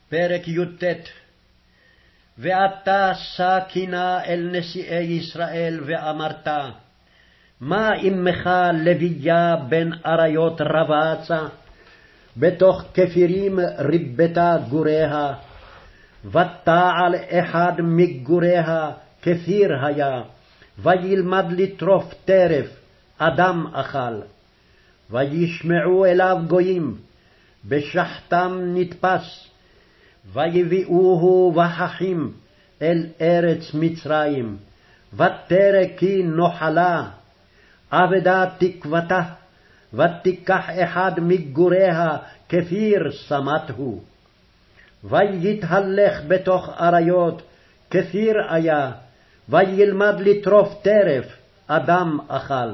פרק י"ט. ואתה שא קינה אל נשיאי ישראל ואמרת, מה עמך לוויה בן אריות רבצה? בתוך כפירים ריבתה גוריה, ותעל אחד מגוריה כפיר היה, וילמד לטרוף טרף, אדם אכל. וישמעו אליו גויים, בשחתם נתפס, ויביאוהו וחכים אל ארץ מצרים, ותרקי נוחלה, אבדה תקוותה, ותיקח אחד מגוריה כפיר שמתהו. ויתהלך בתוך אריות, כפיר היה, וילמד לטרוף טרף, אדם אכל.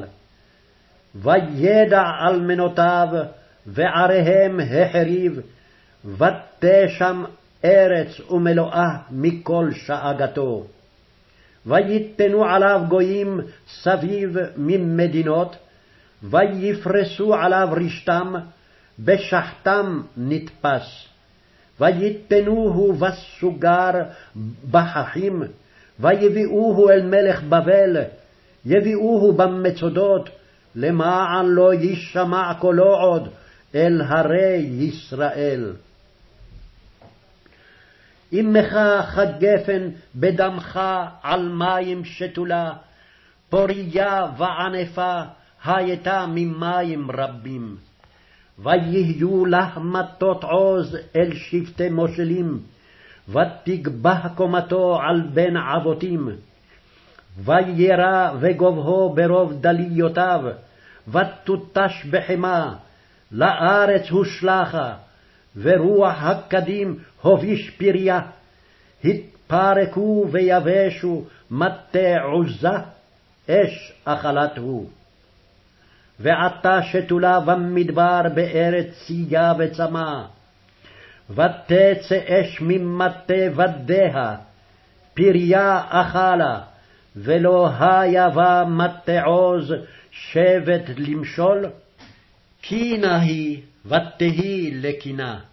וידע אלמנותיו, ועריהם החריב, ותשם ארץ ומלואה מכל שאגתו. ויתנו עליו גויים סביב ממדינות, ויפרסו עליו רשתם, בשחתם נתפס. ויתנוהו בסוגר בחכים, ויביאוהו אל מלך בבל, יביאוהו במצודות, למען לא יישמע קולו עוד אל הרי ישראל. אמך כגפן בדמך על מים שתולה, פוריה וענפה הייתה ממים רבים. ויהיו לה מטות עוז אל שבטי מושלים, ותגבה קומתו על בן אבותים. וירא וגובהו ברוב דליותיו, ותותש בחמה, לארץ הושלכה, ורוח הקדים הוביש פריה. התפרקו ויבשו מטה עוזה, אש אכלתהו. ועתה שתולה במדבר בארץ צייה וצמא, ותצא אש ממטה ודיה, פריה אכלה, ולא היה בה מטה עוז שבט למשול, קינה היא ותהי לקינה.